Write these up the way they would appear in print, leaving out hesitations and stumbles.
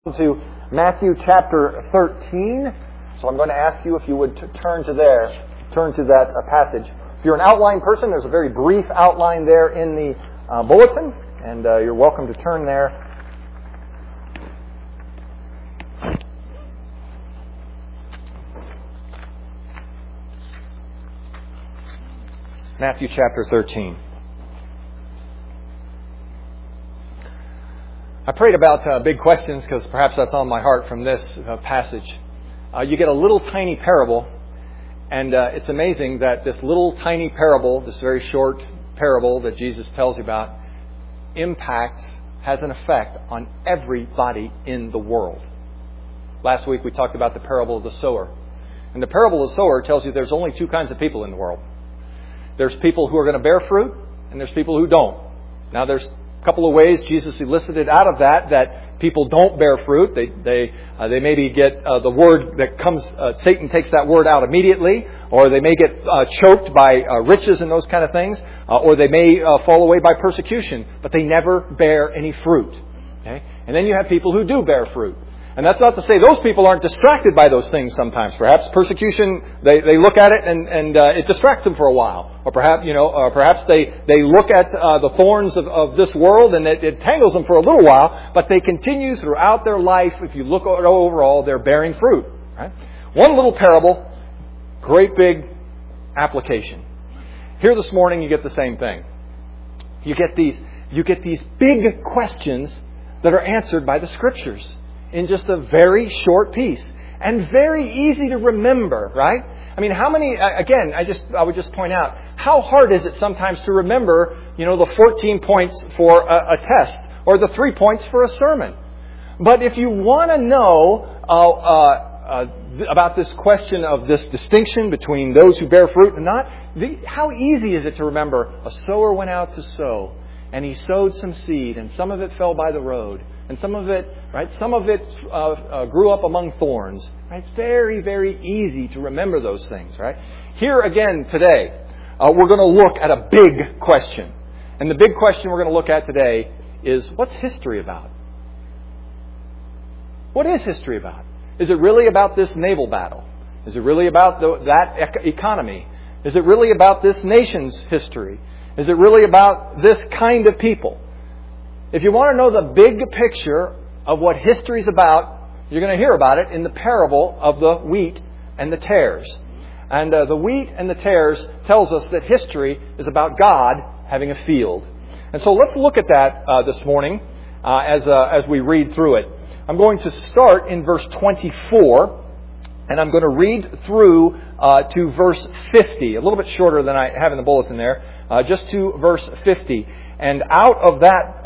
To Matthew chapter 13. So I'm going to ask you if you would turn to that passage. If you're an outline person, there's a very brief outline there in the bulletin, and you're welcome to turn there. Matthew chapter 13. I prayed about big questions because perhaps that's on my heart from this passage. You get a little tiny parable, and it's amazing that this little tiny parable, this very short parable that Jesus tells you about, has an effect on everybody in the world. Last week we talked about the parable of the sower. And the parable of the sower tells you there's only two kinds of people in the world. There's people who are going to bear fruit, and there's people who don't. Now there's couple of ways Jesus elicited out of that people don't bear fruit. They maybe get the word that comes. Satan takes that word out immediately, or they may get choked by riches and those kind of things, or they may fall away by persecution. But they never bear any fruit. Okay? And then you have people who do bear fruit. And that's not to say those people aren't distracted by those things sometimes. Perhaps persecution, they look at it and it distracts them for a while. Or perhaps they look at the thorns of this world and it tangles them for a little while, but they continue throughout their life. If you look at it overall, they're bearing fruit. Right? One little parable, great big application. Here this morning you get the same thing. You get these big questions that are answered by the Scriptures in just a very short piece. And very easy to remember, right? I mean, how many, again, I would just point out, how hard is it sometimes to remember, the 14 points for a test, or the 3 points for a sermon? But if you want to know about this question of this distinction between those who bear fruit and not, how easy is it to remember? A sower went out to sow, and he sowed some seed, and some of it fell by the road. And some of it grew up among thorns. Right? It's very, very easy to remember those things. Right? Here again today, we're going to look at a big question. And the big question we're going to look at today is, what's history about? What is history about? Is it really about this naval battle? Is it really about that economy? Is it really about this nation's history? Is it really about this kind of people? If you want to know the big picture of what history is about, you're going to hear about it in the parable of the wheat and the tares. And the wheat and the tares tells us that history is about God having a field. And so let's look at that this morning as we read through it. I'm going to start in verse 24, and I'm going to read through to verse 50, a little bit shorter than I have in the bulletin there, just to verse 50. And out of that,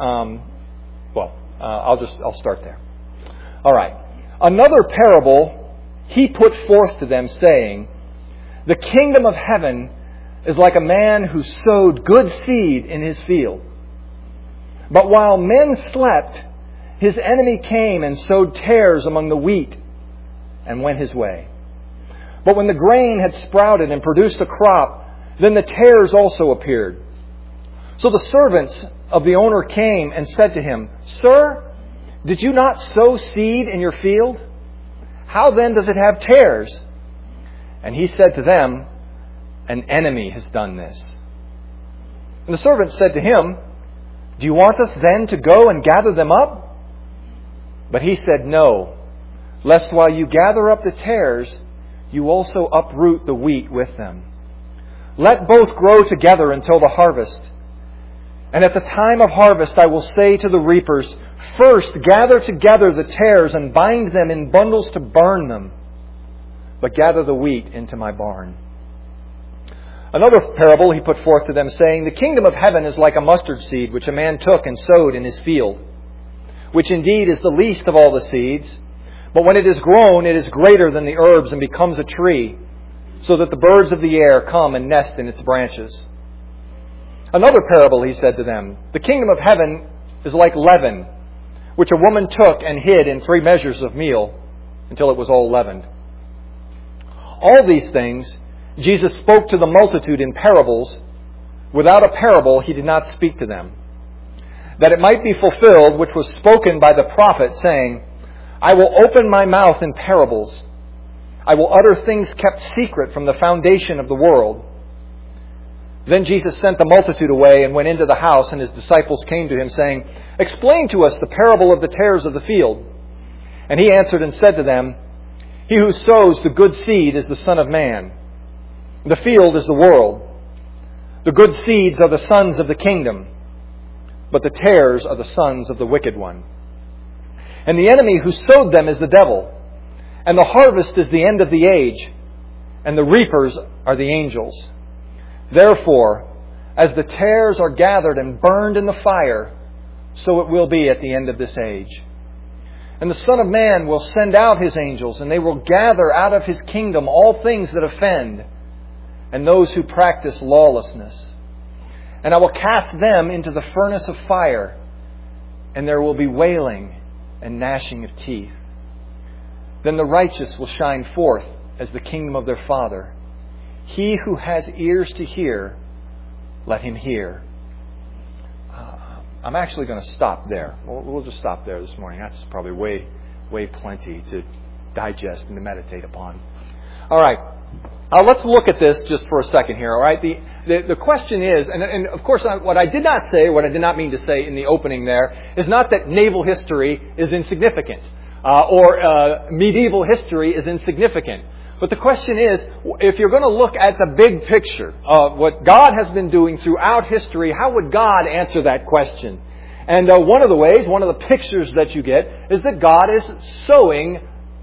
I'll start there. All right. Another parable he put forth to them, saying, "The kingdom of heaven is like a man who sowed good seed in his field. But while men slept, his enemy came and sowed tares among the wheat and went his way. But when the grain had sprouted and produced a crop, then the tares also appeared. So the servants of the owner came and said to him, 'Sir, did you not sow seed in your field? How then does it have tares?' And he said to them, 'An enemy has done this.' And the servants said to him, 'Do you want us then to go and gather them up?' But he said, 'No, lest while you gather up the tares, you also uproot the wheat with them. Let both grow together until the harvest. And at the time of harvest I will say to the reapers, first gather together the tares and bind them in bundles to burn them, but gather the wheat into my barn.' Another parable he put forth to them, saying, 'The kingdom of heaven is like a mustard seed, which a man took and sowed in his field, which indeed is the least of all the seeds. But when it is grown, it is greater than the herbs and becomes a tree, so that the birds of the air come and nest in its branches.' Another parable he said to them, 'The kingdom of heaven is like leaven, which a woman took and hid in 3 measures of meal until it was all leavened.' All these things Jesus spoke to the multitude in parables. Without a parable he did not speak to them, that it might be fulfilled which was spoken by the prophet, saying, I will open my mouth in parables. I will utter things kept secret from the foundation of the world. Then Jesus sent the multitude away and went into the house, and his disciples came to him, saying, Explain to us the parable of the tares of the field. And he answered and said to them, He who sows the good seed is the Son of Man. The field is the world. The good seeds are the sons of the kingdom, but the tares are the sons of the wicked one. And the enemy who sowed them is the devil. And the harvest is the end of the age, and the reapers are the angels. Therefore, as the tares are gathered and burned in the fire, so it will be at the end of this age. And the Son of Man will send out His angels, and they will gather out of His kingdom all things that offend, and those who practice lawlessness. And I will cast them into the furnace of fire, and there will be wailing and gnashing of teeth. Then the righteous will shine forth as the kingdom of their Father. He who has ears to hear, let him hear. I'm actually going to stop there. We'll just stop there this morning. That's probably way plenty to digest and to meditate upon. All right. Let's look at this just for a second here. All right. The question is, and of course, what I did not say, what I did not mean to say in the opening there, is not that naval history is insignificant or medieval history is insignificant. But the question is, if you're going to look at the big picture of what God has been doing throughout history, how would God answer that question? And one of the ways, one of the pictures that you get is that God is sowing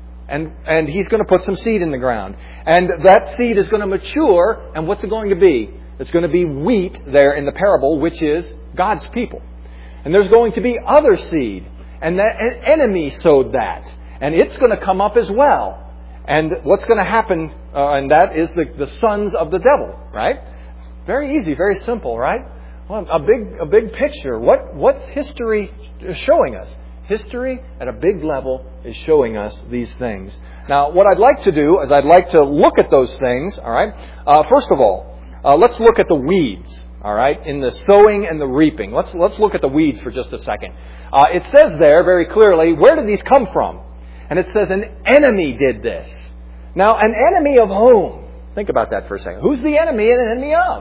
and He's going to put some seed in the ground. And that seed is going to mature, and what's it going to be? It's going to be wheat there in the parable, which is God's people. And there's going to be other seed, and that an enemy sowed that, and it's going to come up as well. And what's going to happen, and that is the sons of the devil, right? It's very easy, very simple, right? Well, a big picture. What's history showing us? History at a big level is showing us these things. Now, what I'd like to do is I'd like to look at those things, all right? First of all, let's look at the weeds, all right, in the sowing and the reaping. Let's look at the weeds for just a second. It says there very clearly, where did these come from? And it says an enemy did this. Now, an enemy of whom? Think about that for a second. Who's the enemy and an enemy of?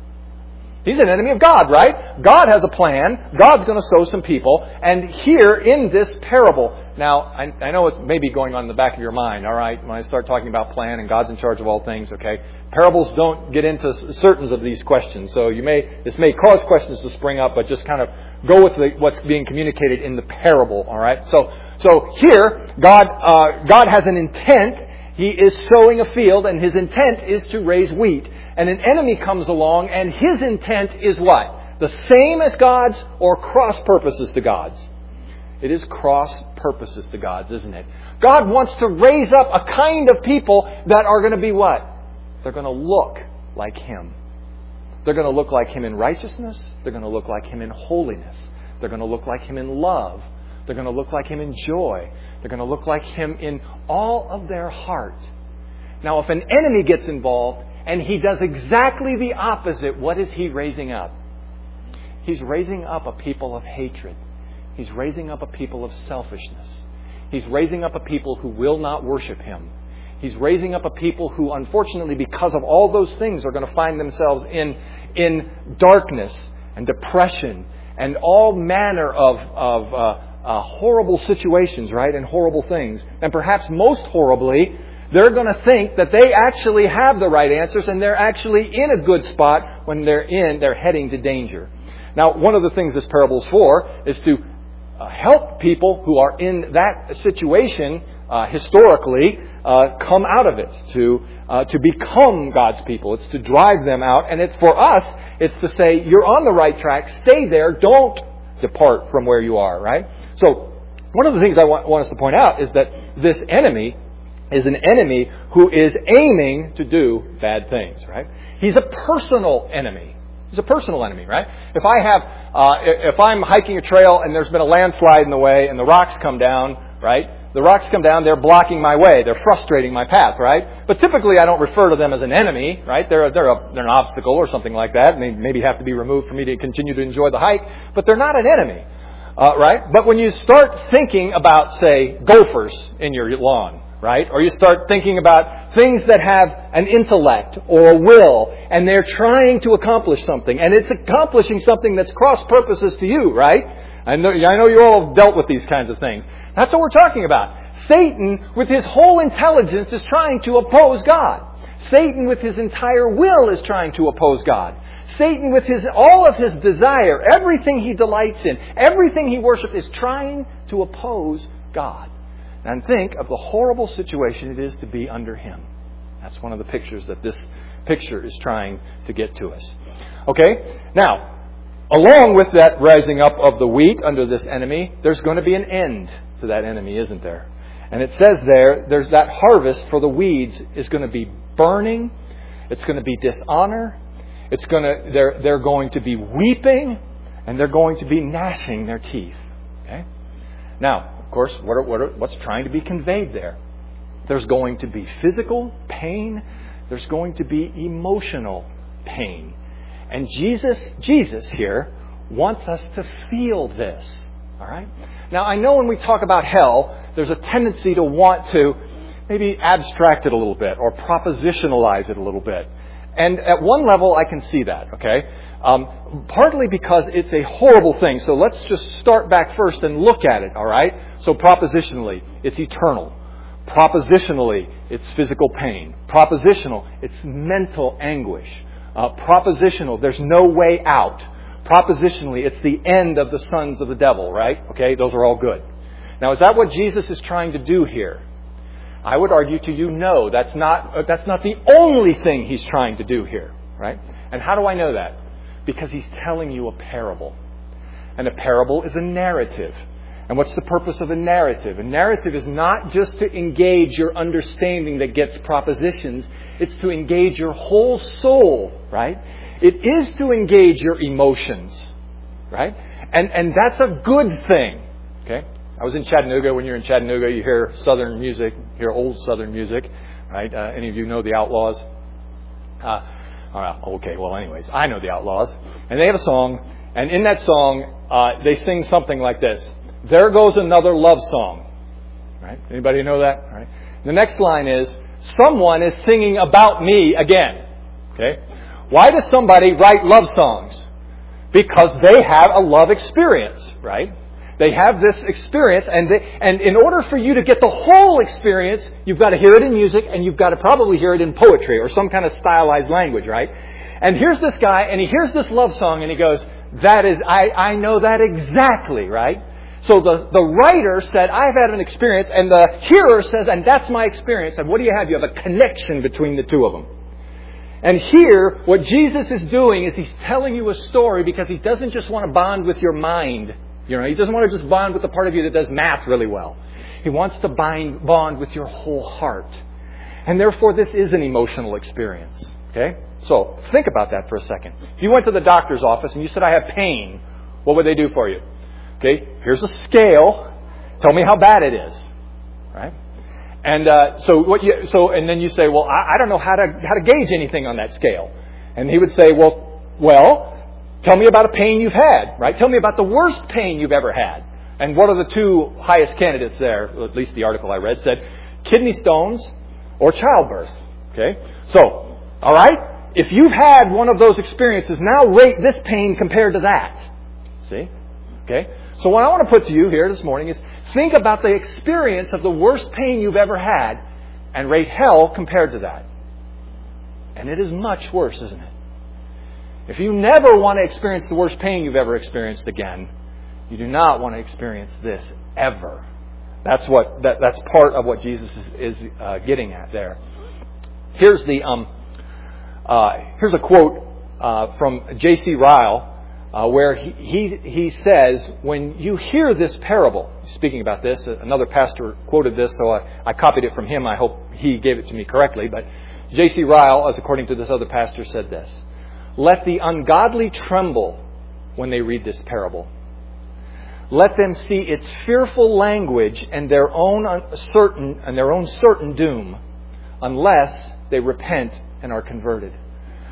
He's an enemy of God, right? God has a plan. God's going to sow some people. And here in this parable, now, I know it's maybe going on in the back of your mind, all right, when I start talking about plan and God's in charge of all things, okay? Parables don't get into certain of these questions. So this may cause questions to spring up, but just kind of go with what's being communicated in the parable, all right? So here, God has an intent. He is sowing a field, and His intent is to raise wheat. And an enemy comes along, and his intent is what? The same as God's or cross purposes to God's? It is cross purposes to God's, isn't it? God wants to raise up a kind of people that are going to be what? They're going to look like Him. They're going to look like Him in righteousness. They're going to look like Him in holiness. They're going to look like Him in love. They're going to look like Him in joy. They're going to look like Him in all of their heart. Now, if an enemy gets involved and he does exactly the opposite, what is he raising up? He's raising up a people of hatred. He's raising up a people of selfishness. He's raising up a people who will not worship Him. He's raising up a people who, unfortunately, because of all those things, are going to find themselves in darkness and depression and all manner of horrible situations, right? And horrible things. And perhaps most horribly, they're going to think that they actually have the right answers and they're actually in a good spot when they're heading to danger. Now, one of the things this parable is for is to help people who are in that situation historically come out of it, to become God's people. It's to drive them out, and it's for us, it's to say, you're on the right track, stay there, don't depart from where you are, right? So, one of the things I want us to point out is that this enemy is an enemy who is aiming to do bad things, right? He's a personal enemy. He's a personal enemy, right? If I'm hiking a trail and there's been a landslide in the way and the rocks come down, right? The rocks come down, they're blocking my way. They're frustrating my path, right? But typically I don't refer to them as an enemy, right? They're an obstacle or something like that. And they maybe have to be removed for me to continue to enjoy the hike. But they're not an enemy. Right? But when you start thinking about, say, gophers in your lawn, right? Or you start thinking about things that have an intellect or a will, and they're trying to accomplish something, and it's accomplishing something that's cross purposes to you, right? I know you all have dealt with these kinds of things. That's what we're talking about. Satan, with his whole intelligence, is trying to oppose God. Satan, with his entire will, is trying to oppose God. Satan, with all of his desire, everything he delights in, everything he worships, is trying to oppose God. And think of the horrible situation it is to be under him. That's one of the pictures that this picture is trying to get to us. Okay? Now, along with that rising up of the wheat under this enemy, there's going to be an end to that enemy, isn't there? And it says there's that harvest for the weeds is going to be burning. It's going to be dishonor. They're going to be weeping, and they're going to be gnashing their teeth. Okay? Now, of course, what's trying to be conveyed there? There's going to be physical pain. There's going to be emotional pain. And Jesus here wants us to feel this. All right? Now, I know when we talk about hell, there's a tendency to want to maybe abstract it a little bit or propositionalize it a little bit. And at one level, I can see that, okay? Partly because it's a horrible thing. So let's just start back first and look at it, all right? So propositionally, it's eternal. Propositionally, it's physical pain. Propositional, it's mental anguish. Propositional, there's no way out. Propositionally, it's the end of the sons of the devil, right? Okay, those are all good. Now, is that what Jesus is trying to do here? I would argue to you, no, that's not the only thing he's trying to do here, right? And how do I know that? Because he's telling you a parable. And a parable is a narrative. And what's the purpose of a narrative? A narrative is not just to engage your understanding that gets propositions. It's to engage your whole soul, right? It is to engage your emotions, right? And that's a good thing, okay? I was in Chattanooga. When you're in Chattanooga, you hear Southern music, hear old Southern music, right? Any of you know the Outlaws? Okay, well, anyways, I know the Outlaws. And they have a song, and in that song, they sing something like this. There goes another love song. Right? Anybody know that? All right. The next line is, someone is singing about me again. Okay? Why does somebody write love songs? Because they have a love experience, right? They have this experience, and in order for you to get the whole experience, you've got to hear it in music, and you've got to probably hear it in poetry or some kind of stylized language, right? And here's this guy, and he hears this love song, and he goes, I know that exactly, right? So the writer said, I've had an experience, and the hearer says, and that's my experience. And what do you have? You have a connection between the two of them. And here, what Jesus is doing is he's telling you a story because he doesn't just want to bond with your mind. You know, he doesn't want to just bond with the part of you that does math really well. He wants to bond with your whole heart. And therefore, this is an emotional experience. Okay? So, think about that for a second. If you went to the doctor's office and you said, I have pain, what would they do for you? Okay, here's a scale. Tell me how bad it is, right? And and then you say, well, I don't know how to gauge anything on that scale. And he would say, well, tell me about a pain you've had, right? Tell me about the worst pain you've ever had. And what are the two highest candidates there? At least the article I read said kidney stones or childbirth. Okay, so all right, if you've had one of those experiences, now rate this pain compared to that. See, okay. So what I want to put to you here this morning is think about the experience of the worst pain you've ever had and rate hell compared to that. And it is much worse, isn't it? If you never want to experience the worst pain you've ever experienced again, you do not want to experience this ever. That's part of what Jesus is getting at there. Here's a quote from J.C. Ryle. Where he says, when you hear this parable, speaking about this, another pastor quoted this, so I copied it from him. I hope he gave it to me correctly. But J.C. Ryle, as according to this other pastor, said this: let the ungodly tremble when they read this parable. Let them see its fearful language and their own certain doom, unless they repent and are converted.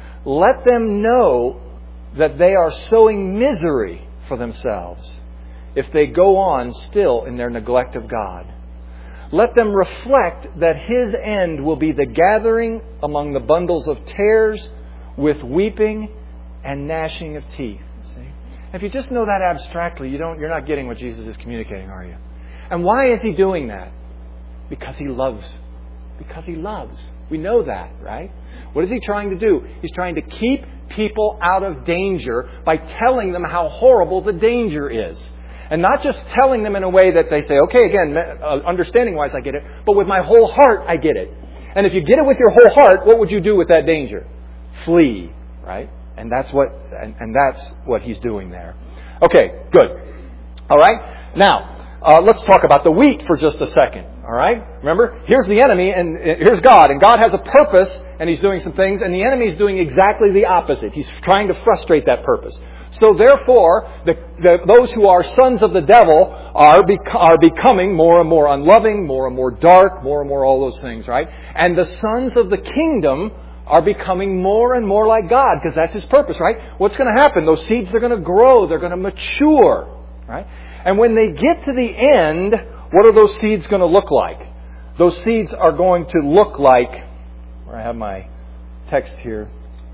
Let them know that they are sowing misery for themselves if they go on still in their neglect of God. Let them reflect that His end will be the gathering among the bundles of tares with weeping and gnashing of teeth. See? If you just know that abstractly, you're not getting what Jesus is communicating, are you? And why is He doing that? Because He loves. Because He loves. We know that, right? What is He trying to do? He's trying to keep people out of danger by telling them how horrible the danger is. And not just telling them in a way that they say, okay, again, understanding-wise I get it, but with my whole heart I get it. And if you get it with your whole heart, what would you do with that danger? Flee, right? And that's what He's doing there. Okay, good. All right? Now, let's talk about the wheat for just a second. All right? Remember, here's the enemy and here's God. And God has a purpose and He's doing some things. And the enemy is doing exactly the opposite. He's trying to frustrate that purpose. So therefore, those who are sons of the devil are becoming more and more unloving, more and more dark, more and more all those things, right? And the sons of the kingdom are becoming more and more like God, because that's His purpose, right? What's going to happen? Those seeds are going to grow. They're going to mature, right? And when they get to the end, what are those seeds going to look like? Those seeds are going to look like, where I have my text here,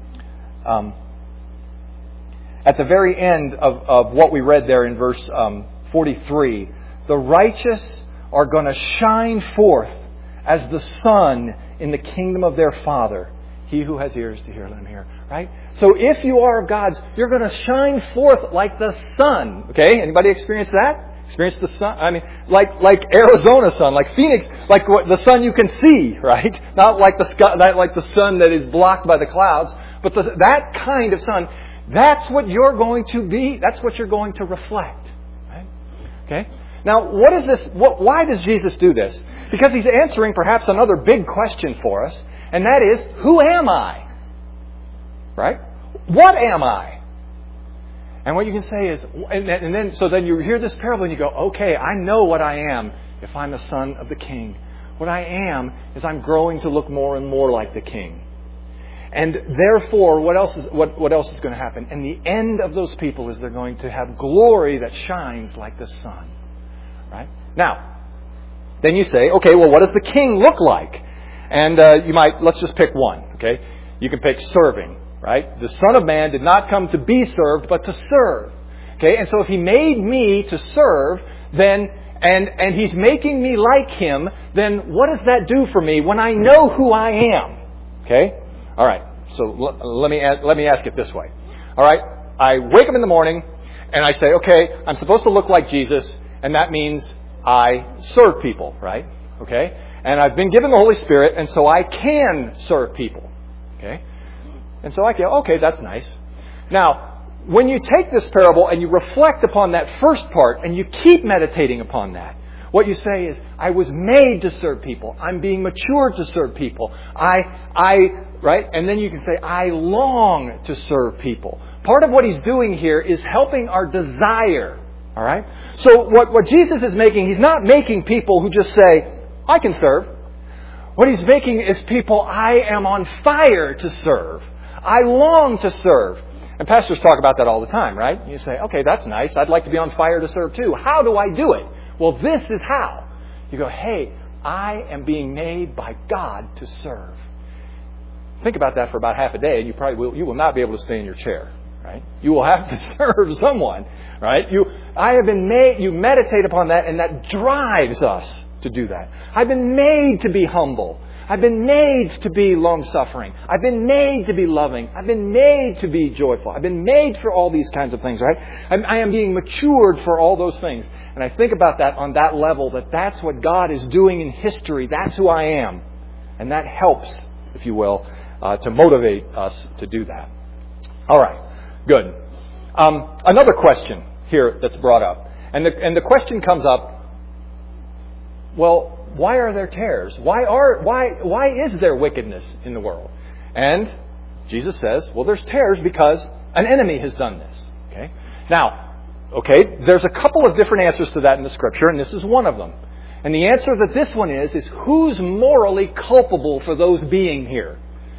at the very end of what we read there in verse 43, the righteous are going to shine forth as the sun in the kingdom of their Father. He who has ears to hear, let him hear. Right? So if you are of God's, you're going to shine forth like the sun. Okay? Anybody experience that? Experience the sun? I mean, like Arizona sun, like Phoenix, like the sun you can see, right? Not like the sky, not like the sun that is blocked by the clouds, but that kind of sun. That's what you're going to be. That's what you're going to reflect. Right? Okay? Now, what is this? Why does Jesus do this? Because He's answering perhaps another big question for us, and that is, who am I? Right? What am I? And what you can say is, so then you hear this parable and you go, okay, I know what I am if I'm a son of the King. What I am is I'm growing to look more and more like the King. And therefore, what else is going to happen? And the end of those people is they're going to have glory that shines like the sun. Right? Now, then you say, okay, well, what does the King look like? And let's just pick one. Okay? You can pick serving. Right? The Son of Man did not come to be served, but to serve. Okay? And so if He made me to serve, then and He's making me like Him, then what does that do for me when I know who I am? Okay? All right. So let me ask it this way. All right. I wake up in the morning and I say, okay, I'm supposed to look like Jesus, and that means I serve people, right? Okay? And I've been given the Holy Spirit, and so I can serve people. Okay? And so I go, okay, that's nice. Now, when you take this parable and you reflect upon that first part and you keep meditating upon that, what you say is, I was made to serve people. I'm being matured to serve people. Right? And then you can say, I long to serve people. Part of what He's doing here is helping our desire. All right? So what Jesus is making, He's not making people who just say, I can serve. What He's making is people, I am on fire to serve. I long to serve. And pastors talk about that all the time, right? You say, okay, that's nice. I'd like to be on fire to serve too. How do I do it? Well, this is how. You go, hey, I am being made by God to serve. Think about that for about half a day, and you will not be able to stay in your chair, right? You will have to serve someone, right? I have been made. You meditate upon that, and that drives us to do that. I've been made to be humble. I've been made to be long-suffering. I've been made to be loving. I've been made to be joyful. I've been made for all these kinds of things, right? I am being matured for all those things. And I think about that on that level, that's what God is doing in history. That's who I am. And that helps, if you will, to motivate us to do that. All right. Good. Another question here that's brought up. And the question comes up, well, why are there tares? Why is there wickedness in the world? And Jesus says, well, there's tares because an enemy has done this. Okay? Now, there's a couple of different answers to that in the Scripture, and this is one of them. And the answer that this one is who's morally culpable for those being here?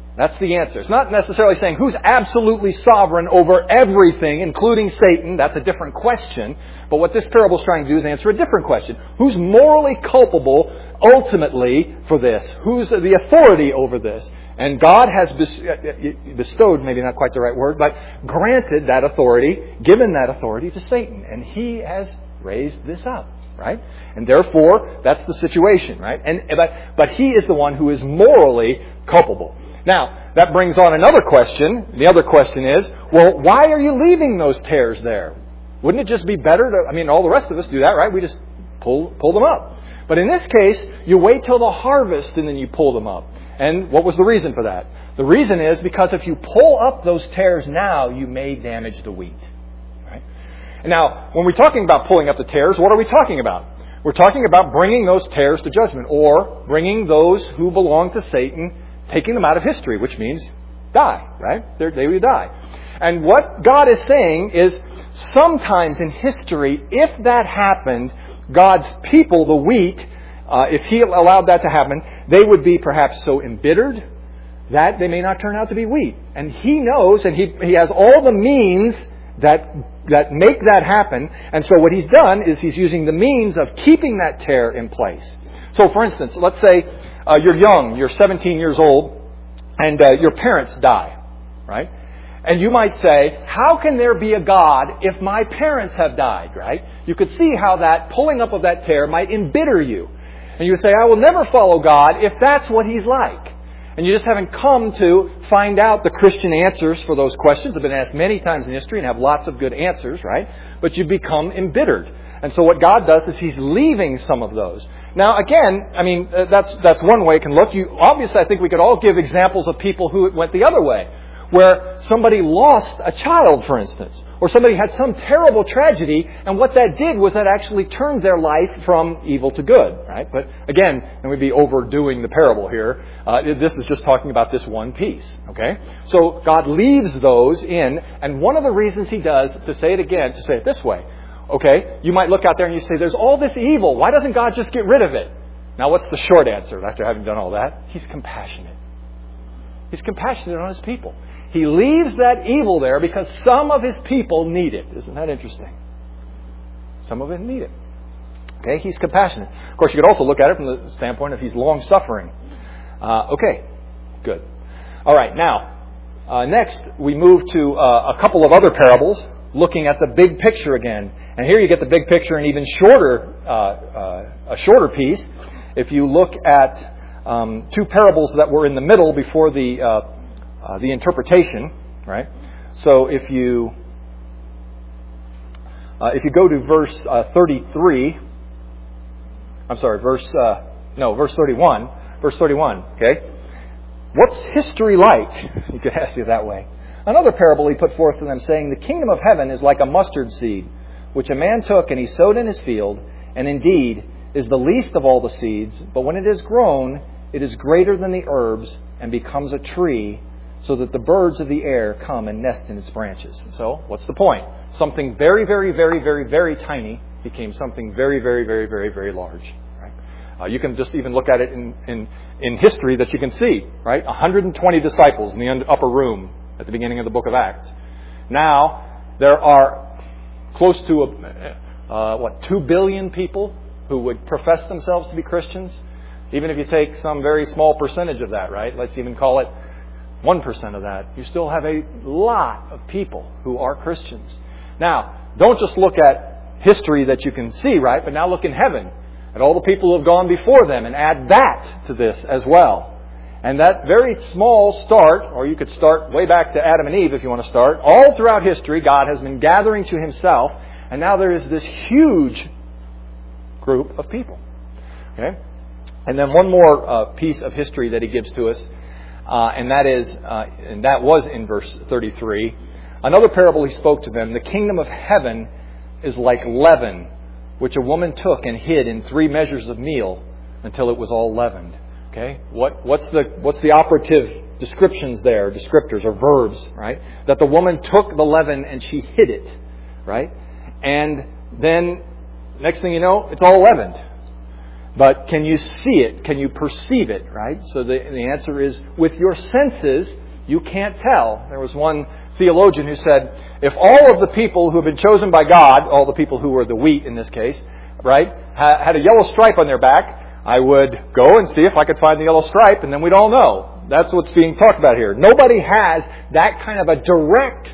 That's the answer. It's not necessarily saying who's absolutely sovereign over everything, including Satan. That's a different question. But what this parable is trying to do is answer a different question. Who's morally culpable ultimately for this? Who's the authority over this? And God has bestowed, maybe not quite the right word, but granted that authority, given that authority to Satan. And he has raised this up, right? And therefore, that's the situation, right? But he is the one who is morally culpable. Now, that brings on another question. The other question is, well, why are you leaving those tares there? Wouldn't it just be better to, all the rest of us do that, right? We just pull them up. But in this case, you wait till the harvest and then you pull them up. And what was the reason for that? The reason is because if you pull up those tares now, you may damage the wheat. Right? And now, when we're talking about pulling up the tares, what are we talking about? We're talking about bringing those tares to judgment, or bringing those who belong to Satan, taking them out of history, which means die, right? They would die. And what God is saying is, sometimes in history, if that happened, God's people, the wheat, if He allowed that to happen, they would be perhaps so embittered that they may not turn out to be wheat. And He knows, and He has all the means that make that happen. And so what He's done is He's using the means of keeping that tare in place. So for instance, let's say you're young, you're 17 years old, and your parents die, right? And you might say, how can there be a God if my parents have died, right? You could see how that pulling up of that tare might embitter you. And you say, I will never follow God if that's what He's like. And you just haven't come to find out the Christian answers for those questions. Have been asked many times in history and have lots of good answers, right? But you become embittered. And so what God does is He's leaving some of those. Now, again, that's one way it can look. Obviously, I think we could all give examples of people who it went the other way, where somebody lost a child, for instance, or somebody had some terrible tragedy, and what that did was that actually turned their life from evil to good, right? But again, and we'd be overdoing the parable here. This is just talking about this one piece, okay? So God leaves those in, and one of the reasons He does, to say it this way, okay, you might look out there and you say, there's all this evil. Why doesn't God just get rid of it? Now, what's the short answer after having done all that? He's compassionate. He's compassionate on His people. He leaves that evil there because some of His people need it. Isn't that interesting? Some of them need it. Okay, He's compassionate. Of course, you could also look at it from the standpoint of He's long-suffering. Okay, good. All right, now, next we move to a couple of other parables, looking at the big picture again. And here you get the big picture in even shorter, a shorter piece. If you look at two parables that were in the middle before the interpretation, right? So if you go to verse 33, verse 31. Verse 31, okay? What's history like? You could ask it that way. Another parable He put forth to them, saying, the kingdom of heaven is like a mustard seed, which a man took and he sowed in his field, and indeed is the least of all the seeds, but when it is grown, it is greater than the herbs and becomes a tree, so that the birds of the air come and nest in its branches. So, what's the point? Something very, very, very, very, very tiny became something very, very, very, very, very large. Right? You can just even look at it in history that you can see. Right? 120 disciples in the upper room at the beginning of the book of Acts. Now, there are close to 2 billion people who would profess themselves to be Christians. Even if you take some very small percentage of that, right? Let's even call it 1% of that. You still have a lot of people who are Christians. Now, don't just look at history that you can see, right? But now look in heaven at all the people who have gone before them and add that to this as well. And that very small start, or you could start way back to Adam and Eve if you want to start, all throughout history, God has been gathering to Himself, and now there is this huge group of people. Okay? And then one more piece of history that He gives to us, and that was in verse 33. Another parable He spoke to them, the kingdom of heaven is like leaven, which a woman took and hid in 3 measures of meal until it was all leavened. Okay, what's the operative descriptions there, descriptors or verbs, right? That the woman took the leaven and she hid it, right? And then next thing you know, it's all leavened. But can you see it? Can you perceive it, right? So the answer is, with your senses, you can't tell. There was one theologian who said, if all of the people who have been chosen by God, all the people who were the wheat in this case, right, had a yellow stripe on their back, I would go and see if I could find the yellow stripe, and then we'd all know. That's what's being talked about here. Nobody has that kind of a direct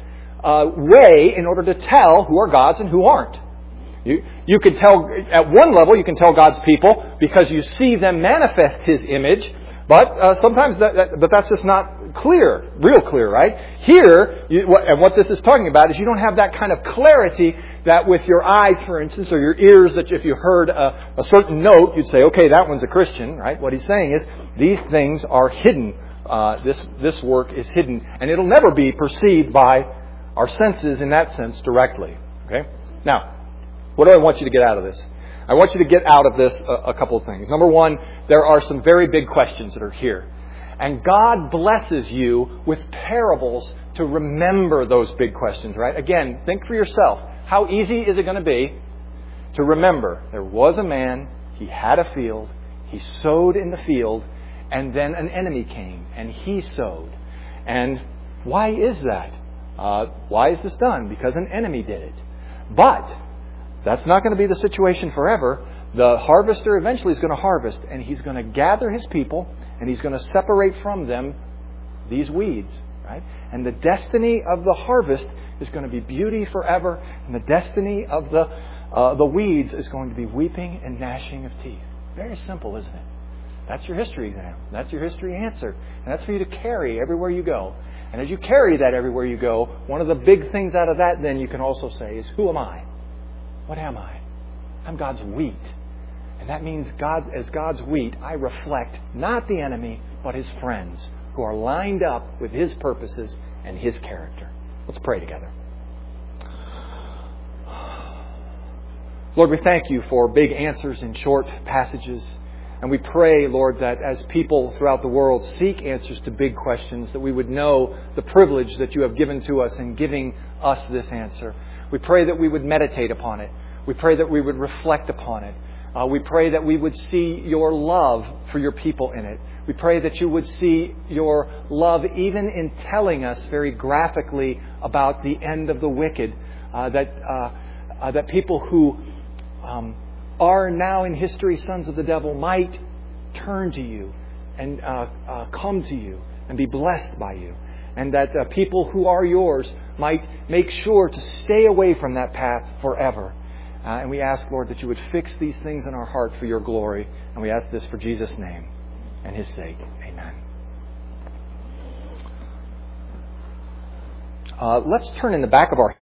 way in order to tell who are God's and who aren't. You can tell, at one level, you can tell God's people because you see them manifest His image, but sometimes but that's just not clear, real clear, right? Here, and what this is talking about is you don't have that kind of clarity that with your eyes, for instance, or your ears, that if you heard a certain note, you'd say, okay, that one's a Christian, right? What he's saying is these things are hidden. This work is hidden, and it'll never be perceived by our senses in that sense directly. Okay? Now, what do I want you to get out of this? I want you to get out of this a couple of things. Number one, there are some very big questions that are here. And God blesses you with parables to remember those big questions, right? Again, think for yourself. How easy is it going to be to remember? There was a man, he had a field, he sowed in the field, and then an enemy came, and he sowed. And why is that? Why is this done? Because an enemy did it. But that's not going to be the situation forever. The harvester eventually is going to harvest, and he's going to gather his people, and he's going to separate from them these weeds, right? And the destiny of the harvest is going to be beauty forever, and the destiny of the weeds is going to be weeping and gnashing of teeth. Very simple, isn't it? That's your history exam. That's your history answer. And that's for you to carry everywhere you go. And as you carry that everywhere you go, one of the big things out of that then you can also say is, who am I? What am I? I'm God's wheat. And that means as God's wheat, I reflect not the enemy, but His friends who are lined up with His purposes and His character. Let's pray together. Lord, we thank You for big answers in short passages. And we pray, Lord, that as people throughout the world seek answers to big questions, that we would know the privilege that You have given to us in giving us this answer. We pray that we would meditate upon it. We pray that we would reflect upon it. We pray that we would see Your love for Your people in it. We pray that You would see Your love even in telling us very graphically about the end of the wicked. That people who are now in history sons of the devil might turn to You and come to You and be blessed by You. And that people who are Yours might make sure to stay away from that path forever. And we ask, Lord, that You would fix these things in our heart for Your glory. And we ask this for Jesus' name and His sake. Amen. Let's turn in the back of our